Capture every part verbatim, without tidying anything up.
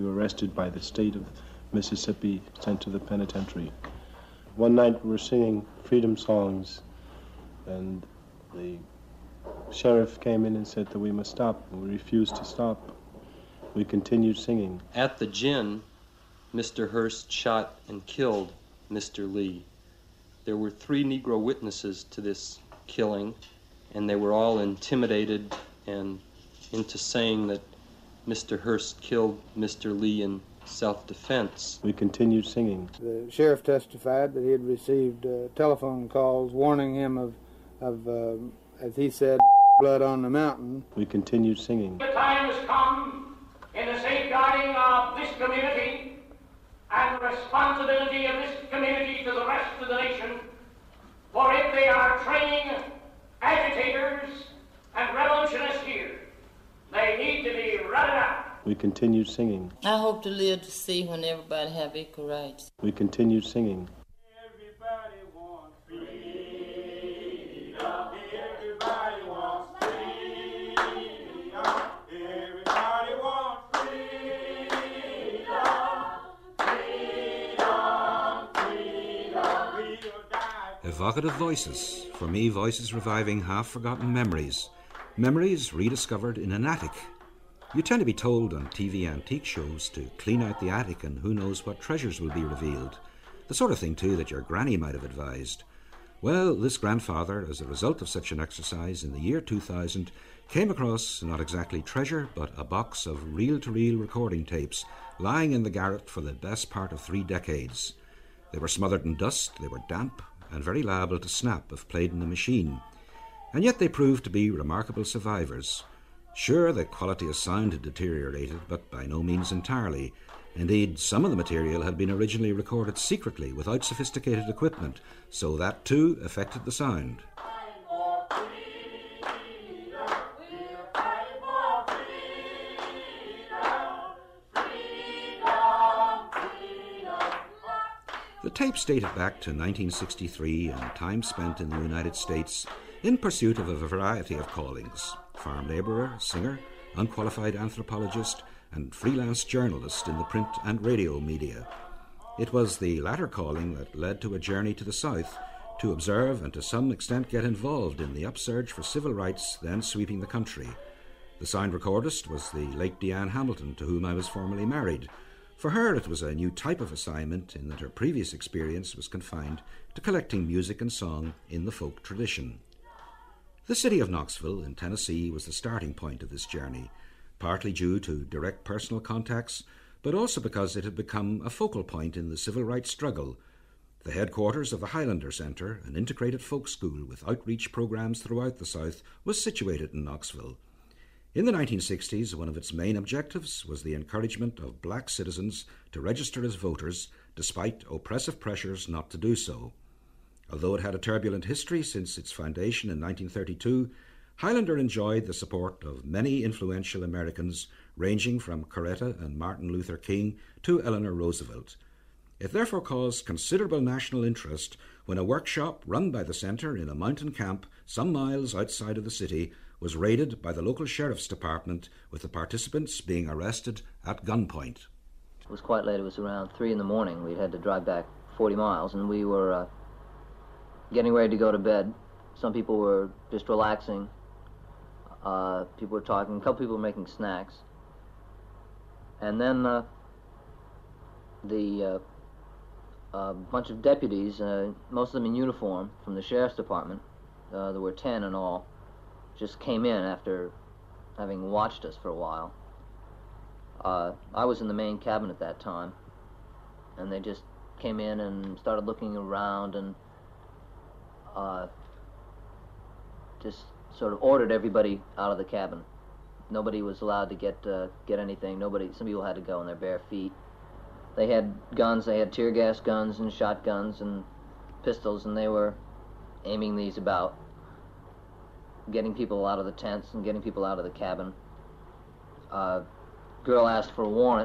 We were arrested by the state of Mississippi, sent to the penitentiary. One night we were singing freedom songs, and the sheriff came in and said that we must stop, and we refused to stop. We continued singing. At the gin, Mister Hearst shot and killed Mister Lee. There were three Negro witnesses to this killing, and they were all intimidated and into saying that Mister Hearst killed Mister Lee in self-defense. We continued singing. The sheriff testified that he had received uh, telephone calls warning him of, of uh, as he said, blood on the mountain. We continued singing. The time has come in the safeguarding of this community and the responsibility of this community to the rest of the nation, for if they are training agitators and revolutionists here, they need to be rooted out. We continued singing. I hope to live to see when everybody have equal rights. We continued singing. Everybody wants freedom. Everybody wants freedom. Everybody wants freedom. Freedom, freedom. Evocative voices. For me, voices reviving half-forgotten memories. Memories rediscovered in an attic. You tend to be told on T V antique shows to clean out the attic and who knows what treasures will be revealed. The sort of thing, too, that your granny might have advised. Well, this grandfather, as a result of such an exercise in the year two thousand, came across not exactly treasure, but a box of reel-to-reel recording tapes lying in the garret for the best part of three decades. They were smothered in dust, they were damp, and very liable to snap if played in a machine. And yet they proved to be remarkable survivors. Sure, the quality of sound had deteriorated, but by no means entirely. Indeed, some of the material had been originally recorded secretly without sophisticated equipment, so that too affected the sound. The tapes dated back to nineteen sixty-three and time spent in the United States in pursuit of a variety of callings: farm labourer, singer, unqualified anthropologist, and freelance journalist in the print and radio media. It was the latter calling that led to a journey to the South to observe and to some extent get involved in the upsurge for civil rights then sweeping the country. The sound recordist was the late Deanne Hamilton, to whom I was formerly married. For her, it was a new type of assignment in that her previous experience was confined to collecting music and song in the folk tradition. The city of Knoxville in Tennessee was the starting point of this journey, partly due to direct personal contacts, but also because it had become a focal point in the civil rights struggle. The headquarters of the Highlander Centre, an integrated folk school with outreach programs throughout the South, was situated in Knoxville. In the nineteen sixties, one of its main objectives was the encouragement of black citizens to register as voters, despite oppressive pressures not to do so. Although it had a turbulent history since its foundation in nineteen thirty-two, Highlander enjoyed the support of many influential Americans, ranging from Coretta and Martin Luther King to Eleanor Roosevelt. It therefore caused considerable national interest when a workshop run by the centre in a mountain camp some miles outside of the city was raided by the local sheriff's department, with the participants being arrested at gunpoint. It was quite late. It was around three in the morning. We'd had to drive back forty miles, and we were uh, getting ready to go to bed. Some people were just relaxing. Uh, people were talking. A couple people were making snacks. And then uh, the uh, uh, bunch of deputies, uh, most of them in uniform, from the sheriff's department, uh, there were ten in all, just came in after having watched us for a while. Uh, I was in the main cabin at that time, and they just came in and started looking around and uh, just sort of ordered everybody out of the cabin. Nobody was allowed to get uh, get anything. Nobody. Some people had to go on their bare feet. They had guns. They had tear gas guns and shotguns and pistols, and they were aiming these about, getting people out of the tents and getting people out of the cabin. Uh, girl asked for a warrant,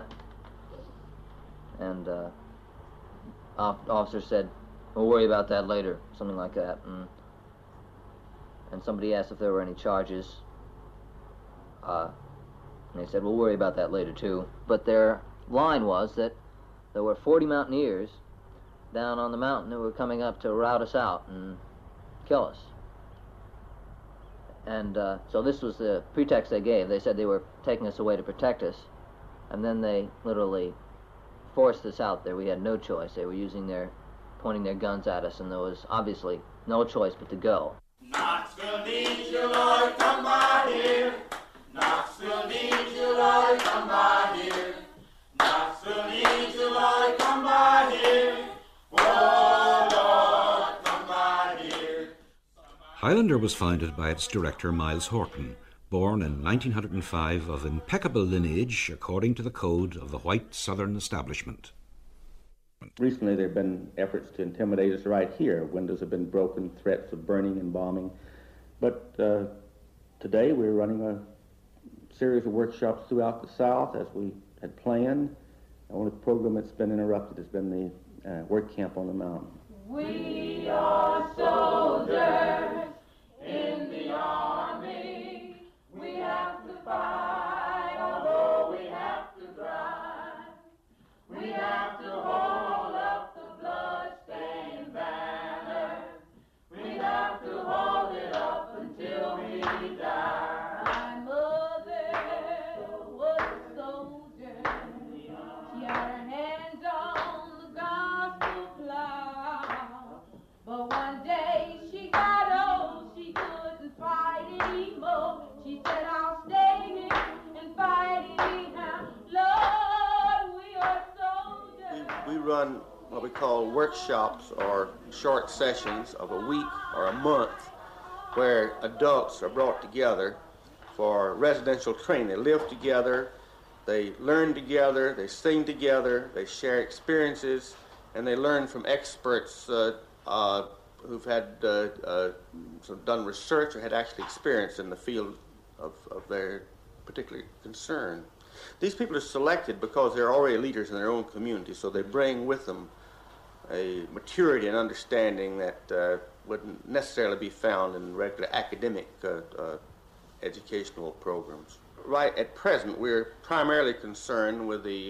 and uh, officer said, "We'll worry about that later," something like that. And, and somebody asked if there were any charges, uh, and they said, "We'll worry about that later too." But their line was that there were forty mountaineers down on the mountain who were coming up to rout us out and kill us. And uh, so this was the pretext they gave. They said they were taking us away to protect us, and then they literally forced us out there. We had no choice. They were using their, pointing their guns at us, and there was obviously no choice but to go. Knoxville needs you, Lord, come by here. Knoxville needs you, Lord, come by here. Knoxville needs you, Lord, come by here. Oh, Lord, come by here. Highlander was founded by its director, Miles Horton, born in nineteen oh five of impeccable lineage according to the code of the white Southern establishment. Recently there have been efforts to intimidate us right here. Windows have been broken, threats of burning and bombing. But uh, today we're running a series of workshops throughout the South as we had planned. The only program that's been interrupted has been the uh, work camp on the mountain. We are soldiers in the army. We have to fight, although we have to drive. We have to hold up the blood-stained banner. We have to hold it up until we die. My mother was a soldier. She had her hands on the gospel plow. But one day she got old, she couldn't fight anymore. She said, I'll stay here and fight anyhow. Lord, we are soldiers. We run what we call workshops or short sessions of a week or a month where adults are brought together for residential training. They live together, they learn together, they sing together, they share experiences, and they learn from experts uh, uh, who've had uh, uh, sort of done research or had actually experience in the field of, of their particular concern. These people are selected because they're already leaders in their own community, so they bring with them a maturity and understanding that uh, wouldn't necessarily be found in regular academic uh, uh, educational programs. Right at present, we're primarily concerned with the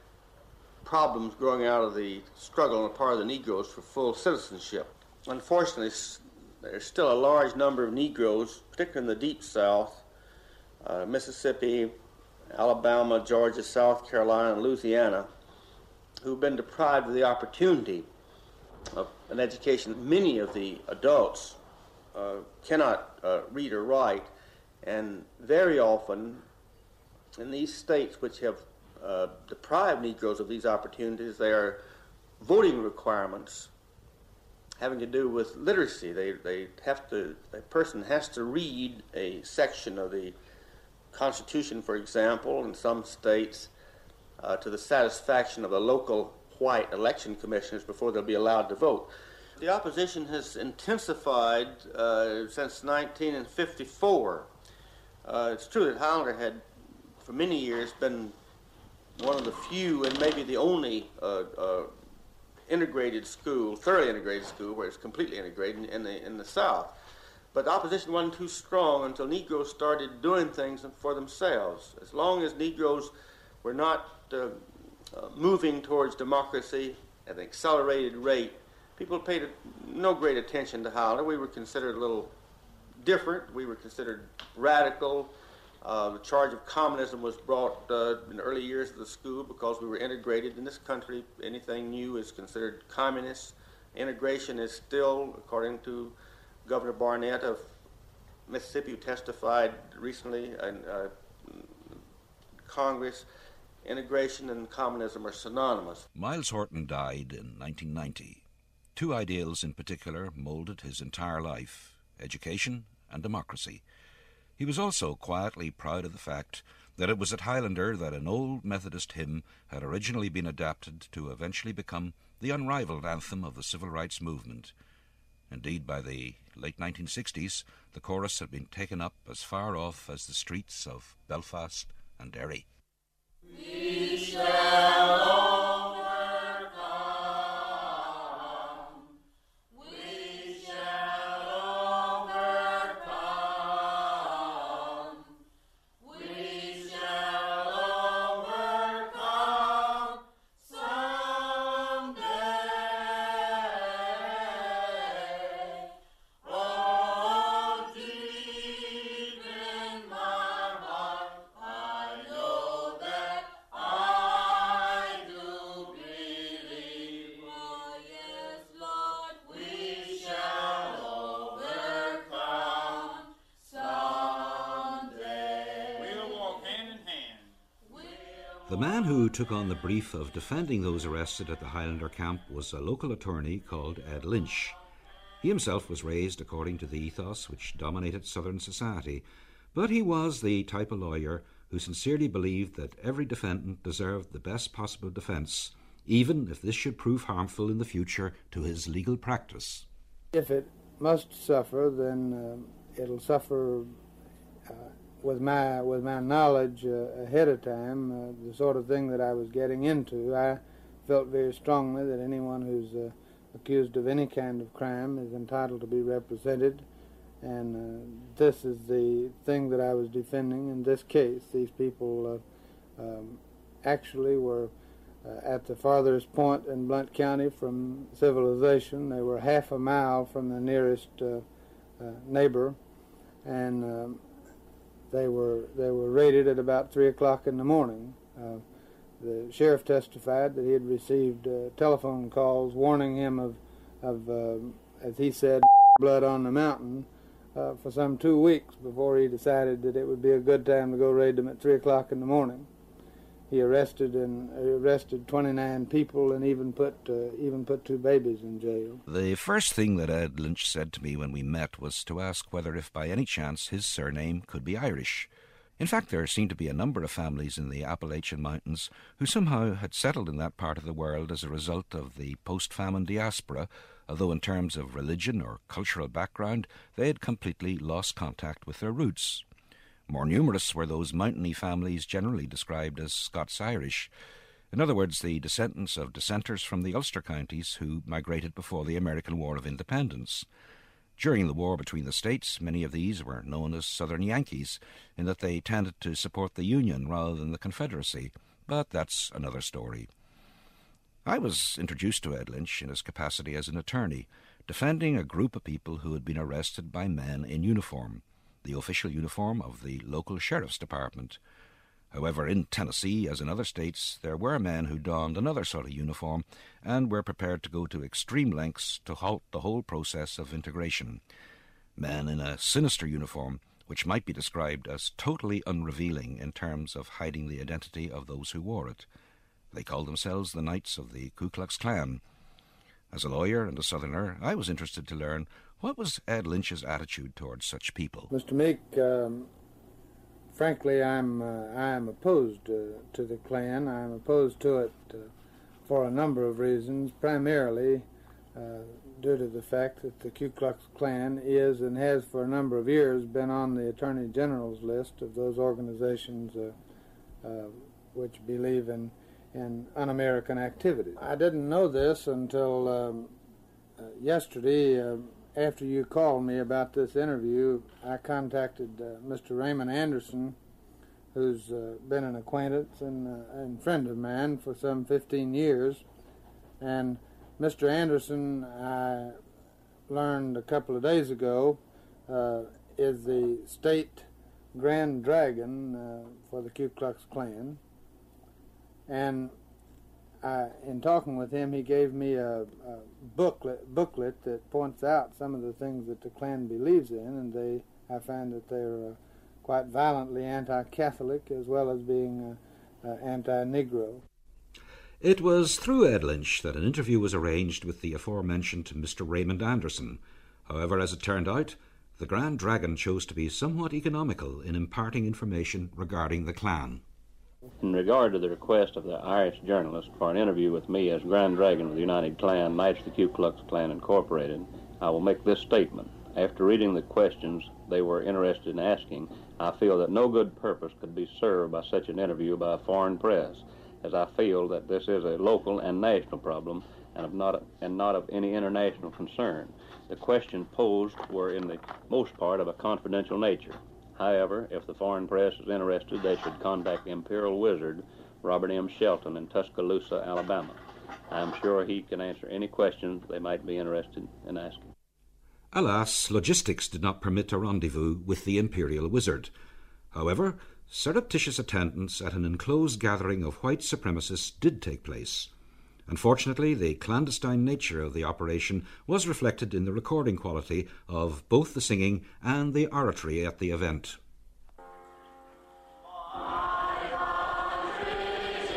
problems growing out of the struggle on the part of the Negroes for full citizenship. Unfortunately, there's still a large number of Negroes, particularly in the Deep South, uh, Mississippi, Alabama, Georgia, South Carolina, and Louisiana, who've been deprived of the opportunity of an education. Many of the adults uh, cannot uh, read or write, and very often in these states which have uh, deprived Negroes of these opportunities, there are voting requirements having to do with literacy. They, they have to, a person has to read a section of the Constitution, for example, in some states, uh, to the satisfaction of the local white election commissioners before they'll be allowed to vote. The opposition has intensified uh, since nineteen fifty-four. Uh, it's true that Highlander had, for many years, been one of the few and maybe the only uh, uh, integrated school, thoroughly integrated school, where it's completely integrated in, in the in the South. But the opposition wasn't too strong until Negroes started doing things for themselves. As long as Negroes were not uh, uh, moving towards democracy at an accelerated rate, people paid no great attention to Highlander. We were considered a little different. We were considered radical. Uh, the charge of communism was brought uh, in the early years of the school because we were integrated. In this country, anything new is considered communist. Integration is still, according to Governor Barnett of Mississippi, who testified recently in uh, Congress, integration and communism are synonymous. Miles Horton died in nineteen ninety. Two ideals in particular molded his entire life: education and democracy. He was also quietly proud of the fact that it was at Highlander that an old Methodist hymn had originally been adapted to eventually become the unrivaled anthem of the civil rights movement. Indeed, by the late nineteen sixties, the chorus had been taken up as far off as the streets of Belfast and Derry. We shall overcome. The man who took on the brief of defending those arrested at the Highlander camp was a local attorney called Ed Lynch. He himself was raised according to the ethos which dominated Southern society, but he was the type of lawyer who sincerely believed that every defendant deserved the best possible defence, even if this should prove harmful in the future to his legal practice. If it must suffer, then uh, it'll suffer uh, with my with my knowledge uh, ahead of time, uh, the sort of thing that I was getting into. I felt very strongly that anyone who's uh, accused of any kind of crime is entitled to be represented, and uh, this is the thing that I was defending in this case. These people uh, um, actually were uh, at the farthest point in Blount County from civilization. They were half a mile from the nearest uh, uh, neighbor, and um, they were they were raided at about three o'clock in the morning. Uh, the sheriff testified that he had received uh, telephone calls warning him of, of uh, as he said, blood on the mountain, uh, for some two weeks before he decided that it would be a good time to go raid them at three o'clock in the morning. He arrested and arrested twenty-nine people and even put uh, even put two babies in jail. The first thing that Ed Lynch said to me when we met was to ask whether, if by any chance, his surname could be Irish. In fact, there seemed to be a number of families in the Appalachian Mountains who somehow had settled in that part of the world as a result of the post-famine diaspora, although in terms of religion or cultural background, they had completely lost contact with their roots. More numerous were those mountainy families generally described as Scots-Irish. In other words, the descendants of dissenters from the Ulster counties who migrated before the American War of Independence. During the war between the states, many of these were known as Southern Yankees, in that they tended to support the Union rather than the Confederacy, but that's another story. I was introduced to Ed Lynch in his capacity as an attorney, defending a group of people who had been arrested by men in uniform, the official uniform of the local sheriff's department. However, in Tennessee, as in other states, there were men who donned another sort of uniform and were prepared to go to extreme lengths to halt the whole process of integration. Men in a sinister uniform, which might be described as totally unrevealing in terms of hiding the identity of those who wore it. They called themselves the Knights of the Ku Klux Klan. As a lawyer and a Southerner, I was interested to learn what was Ed Lynch's attitude towards such people. Mister Meek, um, frankly, I'm uh, I am opposed uh, to the Klan. I'm opposed to it uh, for a number of reasons, primarily uh, due to the fact that the Ku Klux Klan is and has for a number of years been on the Attorney General's list of those organizations uh, uh, which believe in, in un-American activities. I didn't know this until um, uh, yesterday. Uh, After you called me about this interview, I contacted uh, Mister Raymond Anderson, who's uh, been an acquaintance and, uh, and friend of mine for some fifteen years. And Mister Anderson, I learned a couple of days ago, uh, is the state Grand Dragon uh, for the Ku Klux Klan. And I, in talking with him, he gave me a, a booklet, booklet that points out some of the things that the Klan believes in, and they, I find that they're uh, quite violently anti-Catholic as well as being uh, uh, anti-Negro. It was through Ed Lynch that an interview was arranged with the aforementioned Mister Raymond Anderson. However, as it turned out, the Grand Dragon chose to be somewhat economical in imparting information regarding the Klan. In regard to the request of the Irish journalist for an interview with me as Grand Dragon of the United Klan, Knights of the Ku Klux Klan Incorporated, I will make this statement. After reading the questions they were interested in asking, I feel that no good purpose could be served by such an interview by a foreign press, as I feel that this is a local and national problem and, of not, and not of any international concern. The questions posed were in the most part of a confidential nature. However, if the foreign press is interested, they should contact Imperial Wizard Robert M. Shelton in Tuscaloosa, Alabama. I am sure he can answer any questions they might be interested in asking. Alas, logistics did not permit a rendezvous with the Imperial Wizard. However, surreptitious attendance at an enclosed gathering of white supremacists did take place. Unfortunately, the clandestine nature of the operation was reflected in the recording quality of both the singing and the oratory at the event. My country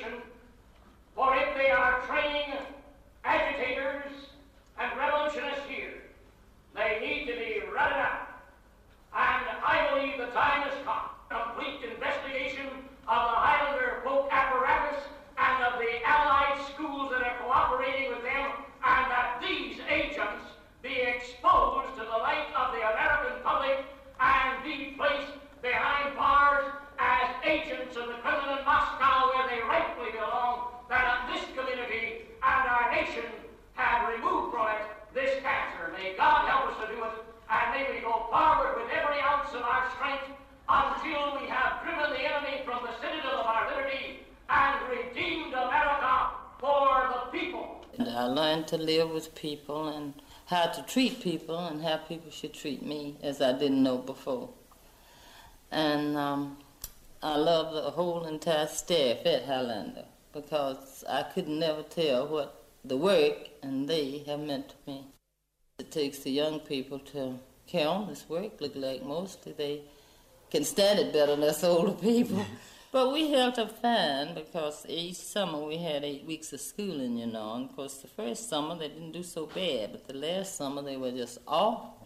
nation, for if they are training agitators and revolutionists here, they need to be rooted out. And I believe the time has come. Complete investigation of the Highlander folk apparatus and of the allied schools that are cooperating with them, and that these agents be exposed to the light of the American public and be placed behind bars as agents of the Kremlin in Moscow, where they rightfully belong, that this community and our nation have removed from it this cancer. May God help us to do it, and may we go forward with every ounce of our strength until we have driven the enemy from the citadel of our liberty and redeemed America for the people. And I learned to live with people and how to treat people and how people should treat me, as I didn't know before. And um, I love the whole entire staff at Highlander, because I could never tell what the work and they have meant to me. It takes the young people to carry on this work. Look like mostly they can stand it better than us older people. But we held up fine, because each summer we had eight weeks of schooling, you know. And of course, the first summer they didn't do so bad, but the last summer they were just awful.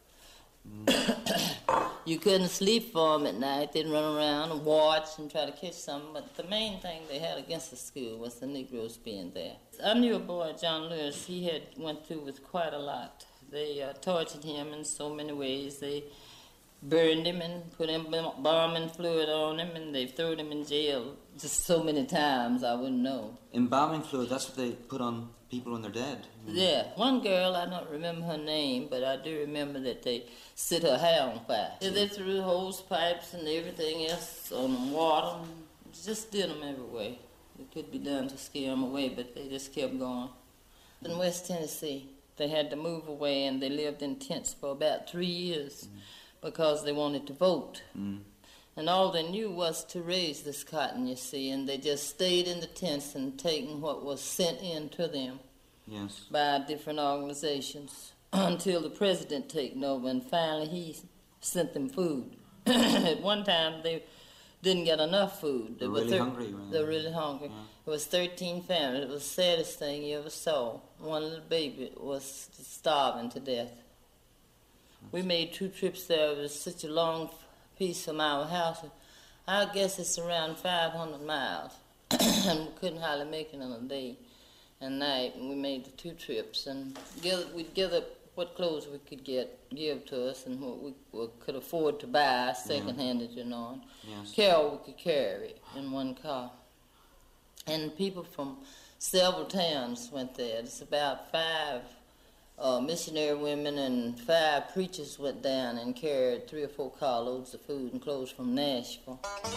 Mm. You couldn't sleep for them at night. They'd run around and watch and try to catch something. But the main thing they had against the school was the Negroes being there. I knew a boy, John Lewis. He had went through with quite a lot. They uh, tortured him in so many ways. They burned him and put him bombing fluid on him, and they threw him in jail just so many times I wouldn't know. Embalming fluid, that's what they put on people when they're dead. Yeah, one girl, I don't remember her name, but I do remember that they set her hair on fire. Yeah, they threw hose pipes and everything else on water, and just did them every way. It could be done to scare them away, but they just kept going. In West Tennessee, they had to move away, and they lived in tents for about three years. Mm. Because they wanted to vote. Mm. And all they knew was to raise this cotton, you see, and they just stayed in the tents and taking what was sent in to them yes. by different organizations until the president taken over, and finally he sent them food. At one time they didn't get enough food. They were really thir- hungry. Right? They were really hungry. Yeah. It was thirteen families. It was the saddest thing you ever saw. One little baby was starving to death. We made two trips there. It was such a long piece from our house. I guess it's around five hundred miles. And we couldn't hardly make it in a day and night. And we made the two trips. And gather, we'd gather what clothes we could get, give to us, and what we, we could afford to buy, second-handed, you know. Yes. Carry we could carry in one car. And people from several towns went there. It's about five Uh, missionary women and five preachers went down and carried three or four carloads of food and clothes from Nashville.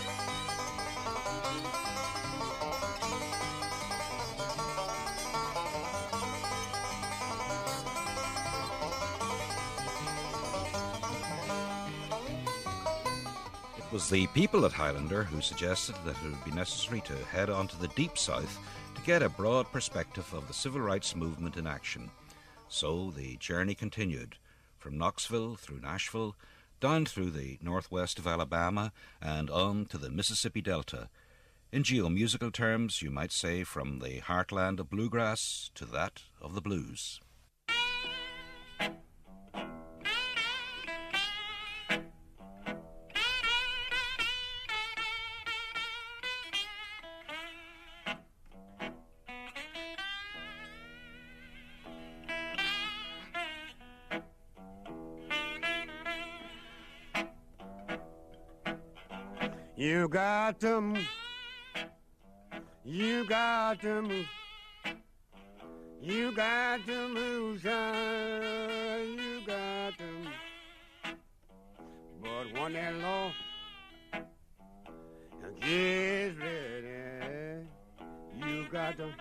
It was the people at Highlander who suggested that it would be necessary to head on to the Deep South to get a broad perspective of the civil rights movement in action. So the journey continued, from Knoxville through Nashville, down through the northwest of Alabama, and on to the Mississippi Delta. In geomusical terms, you might say from the heartland of bluegrass to that of the blues. You got to move. You got to move. You got to move, son. You got to move. But one that law gets ready. You got to.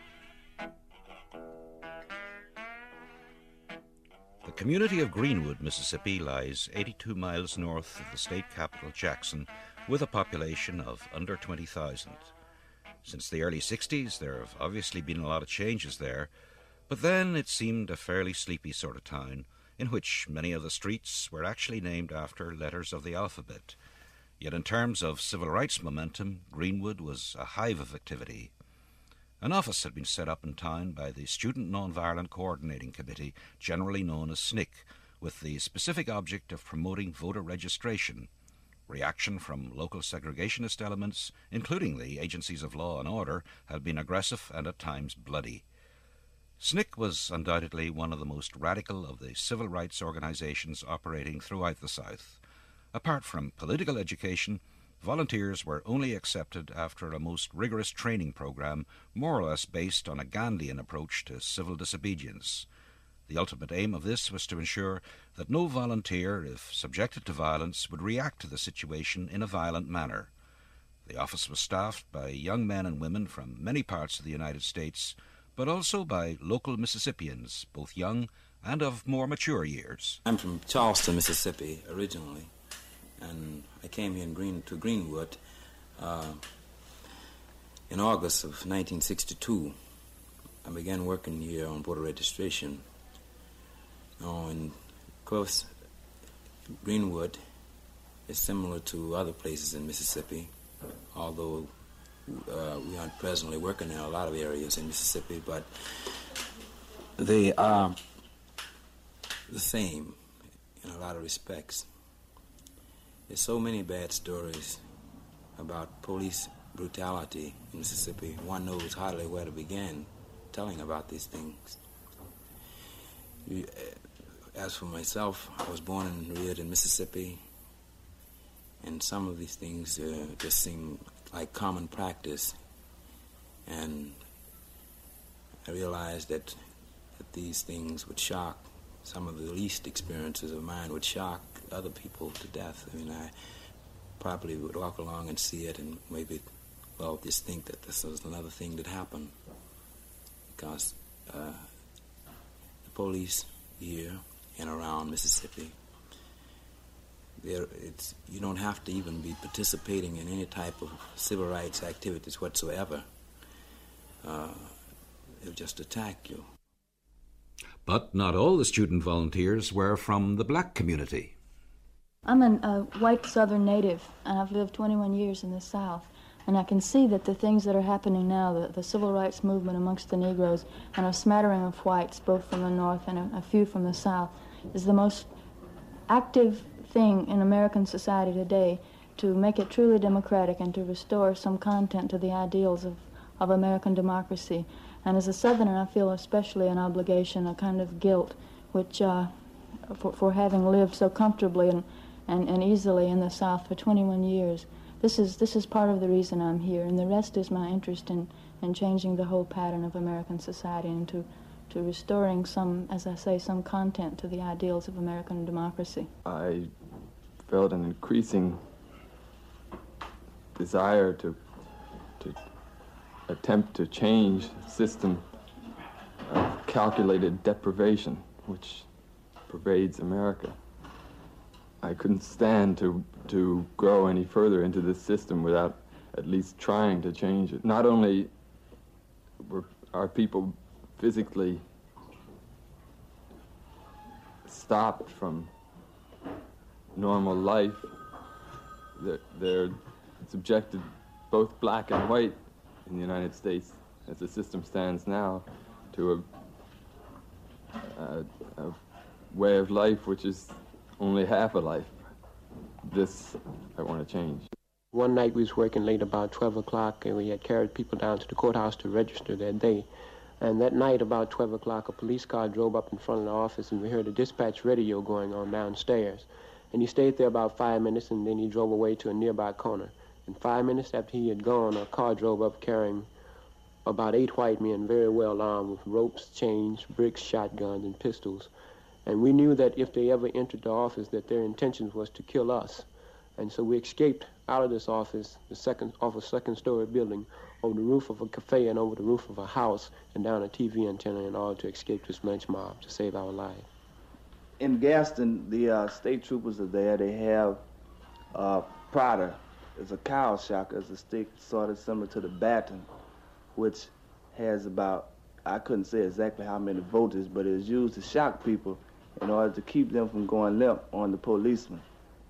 The community of Greenwood, Mississippi, lies eighty-two miles north of the state capital, Jackson, with a population of under twenty thousand. Since the early sixties, there have obviously been a lot of changes there, but then it seemed a fairly sleepy sort of town, in which many of the streets were actually named after letters of the alphabet. Yet in terms of civil rights momentum, Greenwood was a hive of activity. An office had been set up in town by the Student Nonviolent Coordinating Committee, generally known as S N C C, with the specific object of promoting voter registration. Reaction from local segregationist elements, including the agencies of law and order, had been aggressive and at times bloody. S N C C was undoubtedly one of the most radical of the civil rights organizations operating throughout the South. Apart from political education, volunteers were only accepted after a most rigorous training program, more or less based on a Gandhian approach to civil disobedience. The ultimate aim of this was to ensure that no volunteer, if subjected to violence, would react to the situation in a violent manner. The office was staffed by young men and women from many parts of the United States, but also by local Mississippians, both young and of more mature years. I'm from Charleston, Mississippi, originally, and I came here in Green, to Greenwood uh, in August of nineteen sixty-two. I began working here on voter registration. Oh, and of course, Greenwood is similar to other places in Mississippi, although uh, we aren't presently working in a lot of areas in Mississippi, but they are the same in a lot of respects. There's so many bad stories about police brutality in Mississippi. One knows hardly where to begin telling about these things. You, As for myself, I was born and reared in Mississippi, and some of these things uh, just seem like common practice, and I realized that, that these things would shock, some of the least experiences of mine would shock other people to death. I mean, I probably would walk along and see it and maybe, well, just think that this was another thing that happened, because uh, the police here and around Mississippi, there it's you don't have to even be participating in any type of civil rights activities whatsoever. Uh, they'll just attack you. But not all the student volunteers were from the black community. I'm a uh, white Southern native, and I've lived twenty-one years in the South. And I can see that the things that are happening now, the, the civil rights movement amongst the Negroes, and a smattering of whites, both from the North and a, a few from the South, is the most active thing in American society today to make it truly democratic and to restore some content to the ideals of, of American democracy. And as a Southerner, I feel especially an obligation, a kind of guilt, which uh, for, for having lived so comfortably and, and, and easily in the South for twenty-one years. This is this is part of the reason I'm here, and the rest is my interest in, in changing the whole pattern of American society and to, to restoring some, as I say, some content to the ideals of American democracy. I felt an increasing desire to to attempt to change the system of calculated deprivation which pervades America. I couldn't stand to to grow any further into this system without at least trying to change it. Not only were our people physically stopped from normal life, they're, they're subjected, both black and white in the United States, as the system stands now, to a, a, a way of life which is only half a life. This I want to change. One night we was working late, about twelve o'clock, and we had carried people down to the courthouse to register that day. And that night, about twelve o'clock, a police car drove up in front of the office, and we heard a dispatch radio going on downstairs. And he stayed there about five minutes, and then he drove away to a nearby corner. And five minutes after he had gone, a car drove up carrying about eight white men, very well armed with ropes, chains, bricks, shotguns, and pistols. And we knew that if they ever entered the office, that their intentions was to kill us. And so we escaped out of this office, the second, off a second-story building, over the roof of a cafe and over the roof of a house, and down a T V antenna in order to escape this lynch mob to save our lives. In Gaston, the uh, state troopers are there. They have uh, Prada. It's a cow shocker. It's a stick sort of similar to the baton, which has about, I couldn't say exactly how many voltage, but it's used to shock people in order to keep them from going limp on the policeman.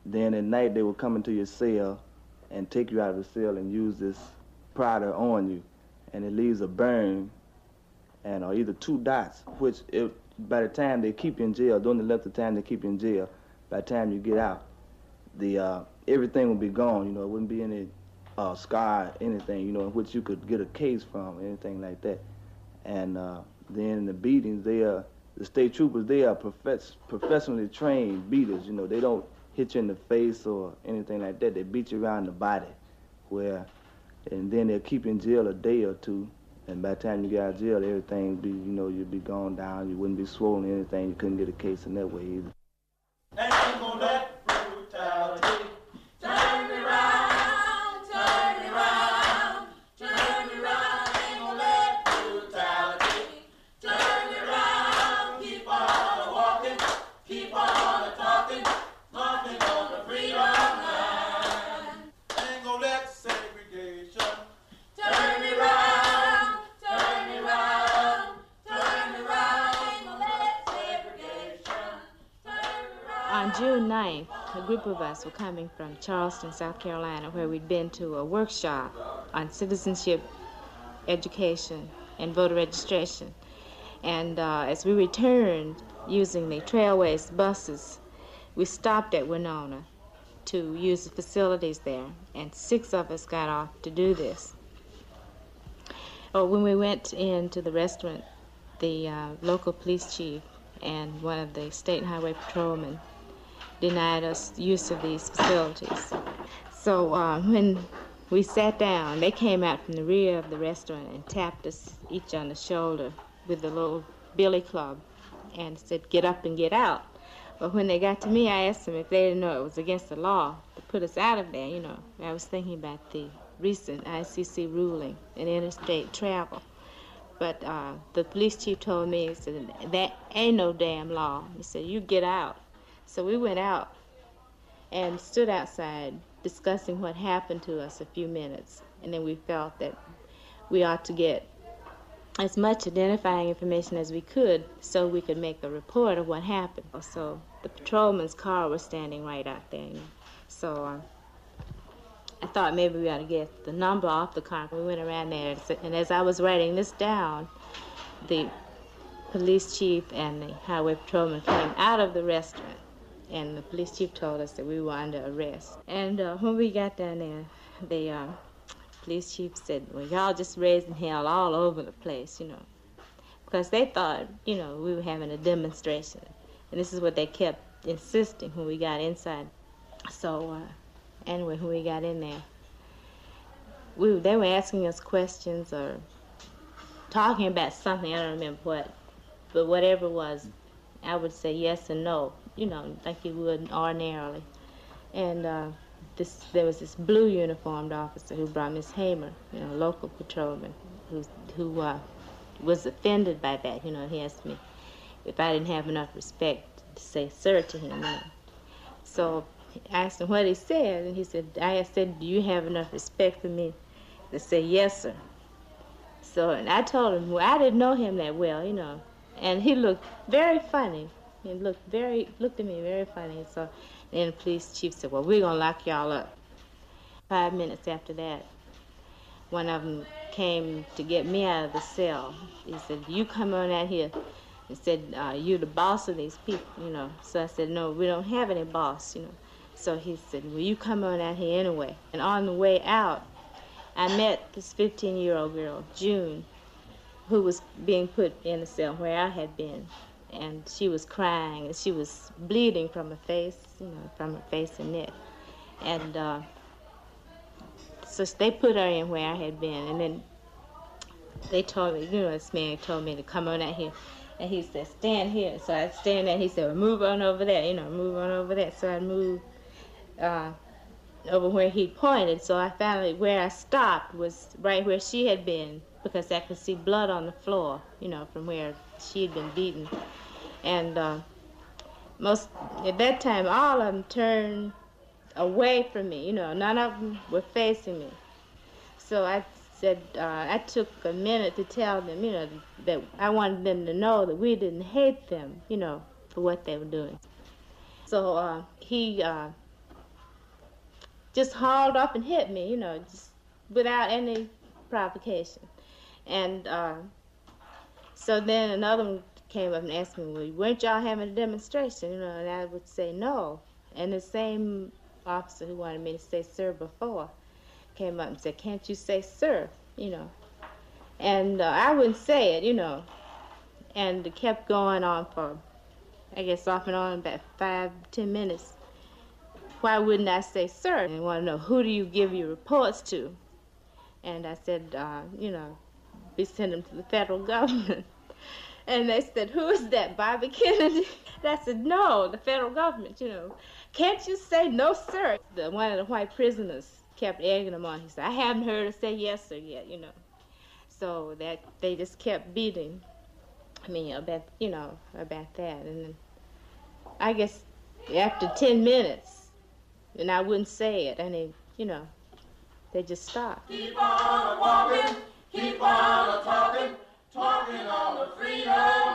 Then at night they would come into your cell and take you out of the cell and use this powder on you, and it leaves a burn and or either two dots, which it, by the time they keep you in jail, during the length of time they keep you in jail, by the time you get out, the uh, everything will be gone. You know, it wouldn't be any uh, scar, anything, you know, in which you could get a case from, anything like that. And uh, then in the beatings, they are, the state troopers, they are profess professionally trained beaters. You know, they don't hit you in the face or anything like that. They beat you around the body, where, and then they'll keep you in jail a day or two. And by the time you get out of jail, everything be, you know, you'd be gone down. You wouldn't be swollen or anything. You couldn't get a case in that way either. Ain't gonna let brutality turn me round, turn me round, turn me round. Ain't gonna let brutality turn me round. Keep on walking, keep on talking, nothing on the freedom line. Ain't gonna let segregation turn me round, turn me round, turn me round. Ain't gonna let segregation turn me round. On June ninth, a group of us were coming from Charleston, South Carolina, where we'd been to a workshop on citizenship, education, and voter registration. And uh, as we returned using the Trailways buses, we stopped at Winona to use the facilities there, and six of us got off to do this. Oh, when we went into the restaurant, the uh, local police chief and one of the state highway patrolmen denied us use of these facilities. So uh, when we sat down, they came out from the rear of the restaurant and tapped us each on the shoulder with a little billy club and said, "Get up and get out." But when they got to me, I asked them if they didn't know it was against the law to put us out of there. You know, I was thinking about the recent I C C ruling in interstate travel. But uh, the police chief told me, he said, "That ain't no damn law." He said, "You get out." So we went out and stood outside discussing what happened to us a few minutes. And then we felt that we ought to get as much identifying information as we could so we could make a report of what happened. So the patrolman's car was standing right out there. So uh, I thought maybe we ought to get the number off the car. We went around there, and as I was writing this down, the police chief and the highway patrolman came out of the restaurant, and the police chief told us that we were under arrest. And uh, when we got down there, the uh, police chief said, "Well, y'all just raising hell all over the place, you know," because they thought, you know, we were having a demonstration. And this is what they kept insisting when we got inside. So, uh, anyway, when we got in there, we they were asking us questions or talking about something, I don't remember what, but whatever it was, I would say yes and no, you know, like you would ordinarily. And uh, this, there was this blue uniformed officer who brought Miss Hamer, you know, local patrolman, who, who uh, was offended by that. You know, he asked me if I didn't have enough respect to say sir to him. You know. So I asked him what he said, and he said, I said, "Do you have enough respect for me to say yes, sir?" So, and I told him, well, I didn't know him that well, you know, and he looked very funny. He looked very, looked at me very funny. So then the police chief said, "Well, we're gonna lock y'all up." Five minutes after that, one of them came to get me out of the cell. He said, "You come on out here." He said, uh, "You the boss of these people, you know." So I said, "No, we don't have any boss, you know." So he said, "Well, you come on out here anyway." And on the way out, I met this fifteen-year-old girl, June, who was being put in the cell where I had been. And she was crying, and she was bleeding from her face, you know, from her face and neck. And uh, so they put her in where I had been. And then they told me, you know, this man told me to come on out here. And he said, "Stand here." So I stand there. He said, "Well, move on over there, you know, move on over there." So I moved uh, over where he pointed. So I finally, where I stopped was right where she had been, because I could see blood on the floor, you know, from where she had been beaten. And uh, most, at that time, all of them turned away from me, you know, none of them were facing me. So I said, uh, I took a minute to tell them, you know, that I wanted them to know that we didn't hate them, you know, for what they were doing. So uh, he uh, just hauled up and hit me, you know, just without any provocation. And uh, so then another one came up and asked me, well, weren't y'all having a demonstration? You know, and I would say no. And the same officer who wanted me to say sir before came up and said, can't you say sir, you know? And uh, I wouldn't say it, you know. And it kept going on for, I guess, off and on about five, ten minutes. Why wouldn't I say sir? And they want to know, who do you give your reports to? And I said, uh, you know, we send them to the federal government. And they said, who is that, Bobby Kennedy? And I said, no, the federal government, you know. Can't you say no, sir? The, one of the white prisoners kept egging him on. He said, I haven't heard her say yes, sir, yet, you know. So that they just kept beating me about, you know, about that. And then I guess after ten minutes, and I wouldn't say it, and they, you know, they just stopped. Keep on walking, keep on talking, talking on the freedom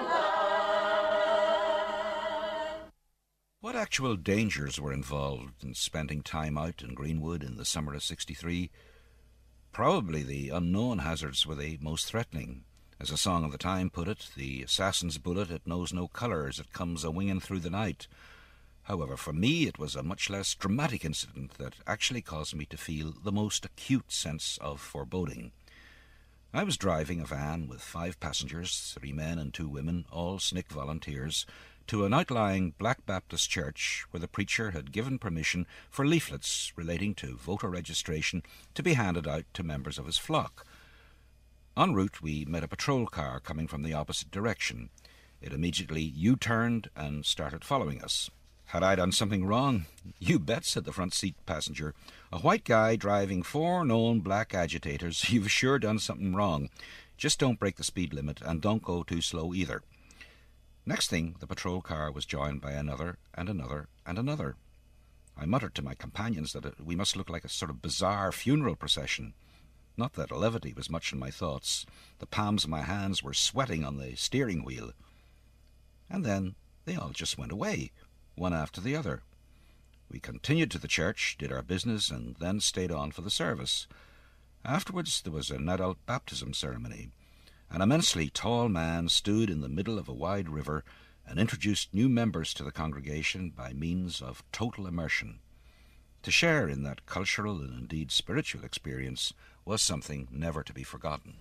line. What actual dangers were involved in spending time out in Greenwood in the summer of sixty-three? Probably the unknown hazards were the most threatening. As a song of the time put it, the assassin's bullet, it knows no colour as it comes a-winging through the night. However, for me, it was a much less dramatic incident that actually caused me to feel the most acute sense of foreboding. I was driving a van with five passengers, three men and two women, all S N C C volunteers, to an outlying Black Baptist church where the preacher had given permission for leaflets relating to voter registration to be handed out to members of his flock. En route, we met a patrol car coming from the opposite direction. It immediately U-turned and started following us. Had I done something wrong? You bet, said the front seat passenger. A white guy driving four known black agitators. You've sure done something wrong. Just don't break the speed limit and don't go too slow either. Next thing, the patrol car was joined by another and another and another. I muttered to my companions that it, we must look like a sort of bizarre funeral procession. Not that levity was much in my thoughts. The palms of my hands were sweating on the steering wheel. And then they all just went away, one after the other. We continued to the church, did our business, and then stayed on for the service. Afterwards there was an adult baptism ceremony. An immensely tall man stood in the middle of a wide river and introduced new members to the congregation by means of total immersion. To share in that cultural and indeed spiritual experience was something never to be forgotten.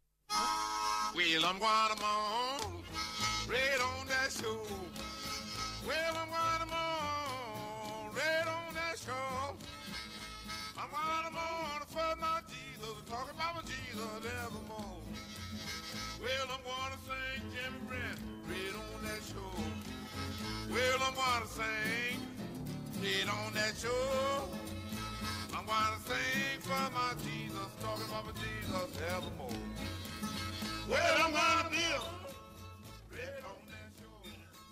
Well, I'm going on, red on that show. Well, I'm going on, red on that show. I'm going on for my Jesus, talking about my Jesus evermore. Well, I'm going to sing Jimmy Brent, red on that show. Well, I'm going to sing red on that show. I'm going to sing for my Jesus, talking about my Jesus evermore. Well, I'm going to be red on that show.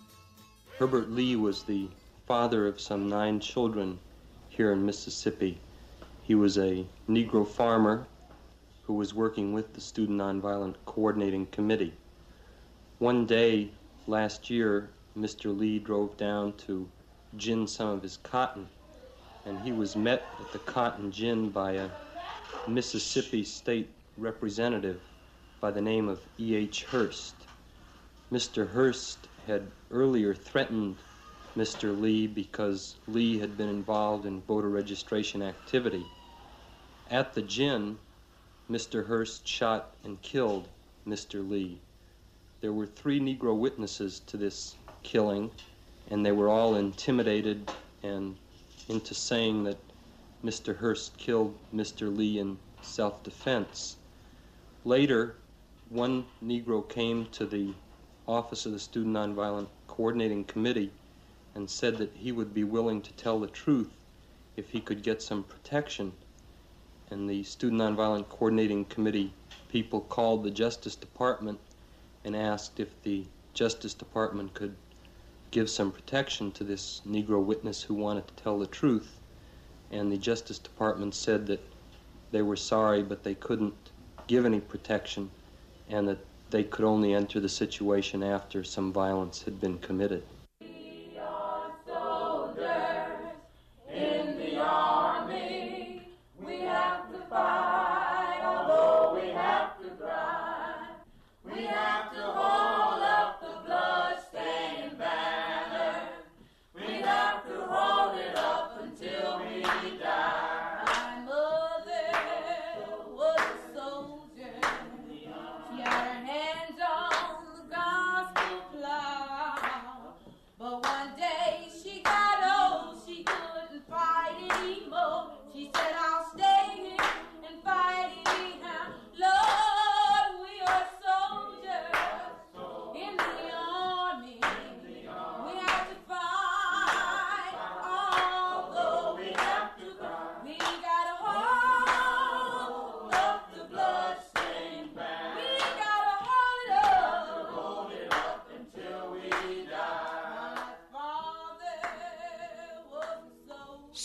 Herbert Lee was the father of some nine children here in Mississippi. He was a Negro farmer who was working with the Student Nonviolent Coordinating Committee. One day last year, Mister Lee drove down to gin some of his cotton, and he was met at the cotton gin by a Mississippi state representative by the name of E H Hurst. Mister Hurst had earlier threatened Mister Lee because Lee had been involved in voter registration activity. At the gin, Mister Hurst shot and killed Mister Lee. There were three Negro witnesses to this killing, and they were all intimidated and into saying that Mister Hurst killed Mister Lee in self-defense. Later, one Negro came to the office of the Student Nonviolent Coordinating Committee and said that he would be willing to tell the truth if he could get some protection. And the Student Nonviolent Coordinating Committee people called the Justice Department and asked if the Justice Department could give some protection to this Negro witness who wanted to tell the truth. And the Justice Department said that they were sorry, but they couldn't give any protection, and that they could only enter the situation after some violence had been committed. We are soldiers in the army.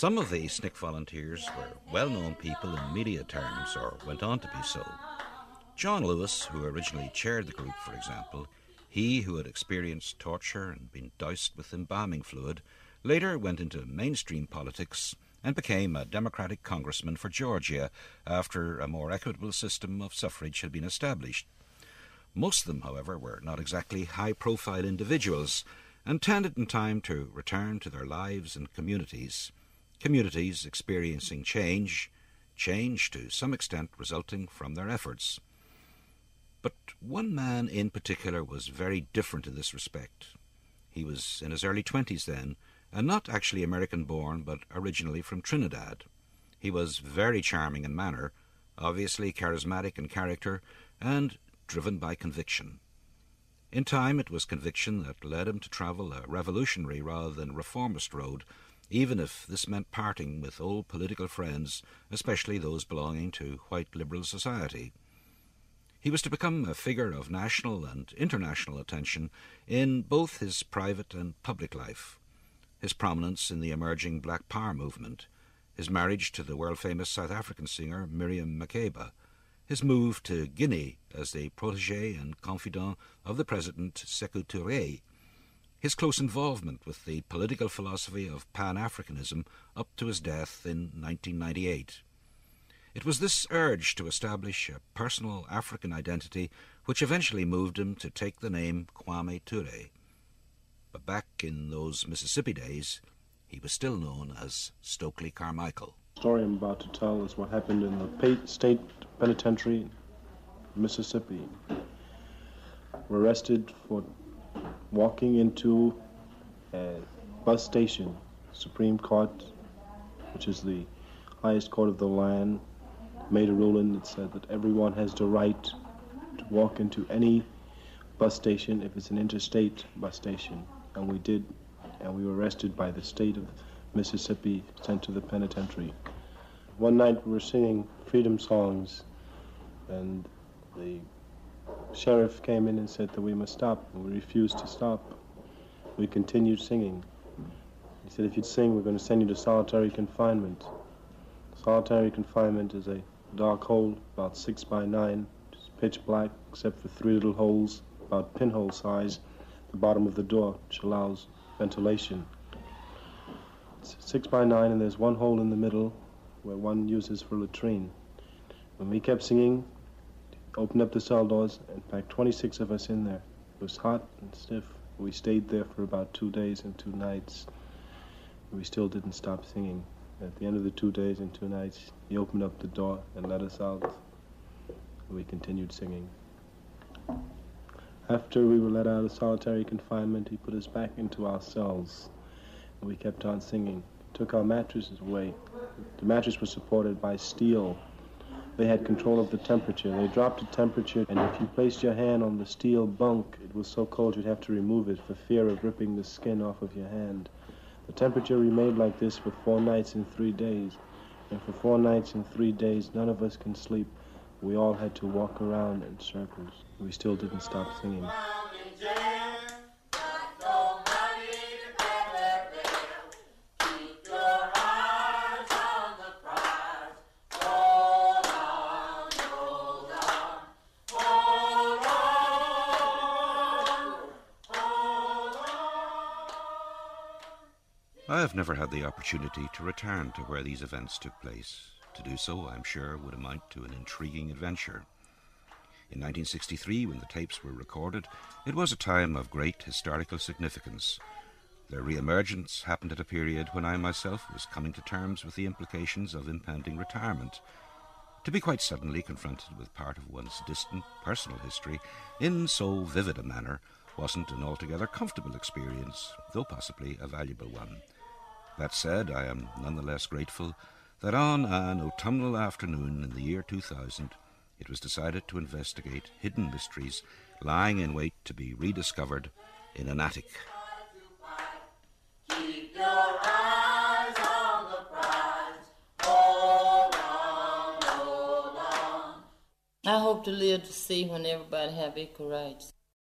Some of the S N C C volunteers were well-known people in media terms, or went on to be so. John Lewis, who originally chaired the group, for example, he who had experienced torture and been doused with embalming fluid, later went into mainstream politics and became a Democratic congressman for Georgia after a more equitable system of suffrage had been established. Most of them, however, were not exactly high-profile individuals and tended in time to return to their lives and communities, communities experiencing change, change to some extent resulting from their efforts. But one man in particular was very different in this respect. He was in his early twenties then, and not actually American-born, but originally from Trinidad. He was very charming in manner, obviously charismatic in character, and driven by conviction. In time, it was conviction that led him to travel a revolutionary rather than reformist road, even if this meant parting with old political friends, especially those belonging to white liberal society. He was to become a figure of national and international attention in both his private and public life. His prominence in the emerging Black Power movement, his marriage to the world-famous South African singer Miriam Makeba, his move to Guinea as the protégé and confidant of the President Sékou Touré, his close involvement with the political philosophy of Pan-Africanism up to his death in nineteen ninety-eight. It was this urge to establish a personal African identity which eventually moved him to take the name Kwame Ture. But back in those Mississippi days, he was still known as Stokely Carmichael. The story I'm about to tell is what happened in the state penitentiary, Mississippi. We're arrested for walking into a bus station, Supreme Court, which is the highest court of the land, made a ruling that said that everyone has the right to walk into any bus station if it's an interstate bus station. And we did, and we were arrested by the state of Mississippi, sent to the penitentiary. One night we were singing freedom songs, and the sheriff came in and said that we must stop, and we refused to stop. We continued singing. He said, if you sing, we're going to send you to solitary confinement. Solitary confinement is a dark hole, about six by nine, just pitch black, except for three little holes, about pinhole size, at the bottom of the door, which allows ventilation. It's six by nine, and there's one hole in the middle where one uses for latrine. When we kept singing, opened up the cell doors, and packed twenty-six of us in there. It was hot and stiff. We stayed there for about two days and two nights. And we still didn't stop singing. At the end of the two days and two nights, he opened up the door and let us out. And we continued singing. After we were let out of solitary confinement, he put us back into our cells. And we kept on singing. Took our mattresses away. The mattress was supported by steel. They had control of the temperature. They dropped the temperature, and if you placed your hand on the steel bunk, it was so cold you'd have to remove it for fear of ripping the skin off of your hand. The temperature remained like this for four nights and three days. And for four nights and three days, none of us can sleep. We all had to walk around in circles. We still didn't stop singing. I have never had the opportunity to return to where these events took place. To do so, I'm sure, would amount to an intriguing adventure. In nineteen sixty-three, when the tapes were recorded, it was a time of great historical significance. Their re-emergence happened at a period when I myself was coming to terms with the implications of impending retirement. To be quite suddenly confronted with part of one's distant personal history in so vivid a manner wasn't an altogether comfortable experience, though possibly a valuable one. That said, I am nonetheless grateful that on an autumnal afternoon in the year two thousand, it was decided to investigate hidden mysteries lying in wait to be rediscovered in an attic. Keep your eyes on the prize. Hold on, hold on. I hope to live to see when everybody have equal rights.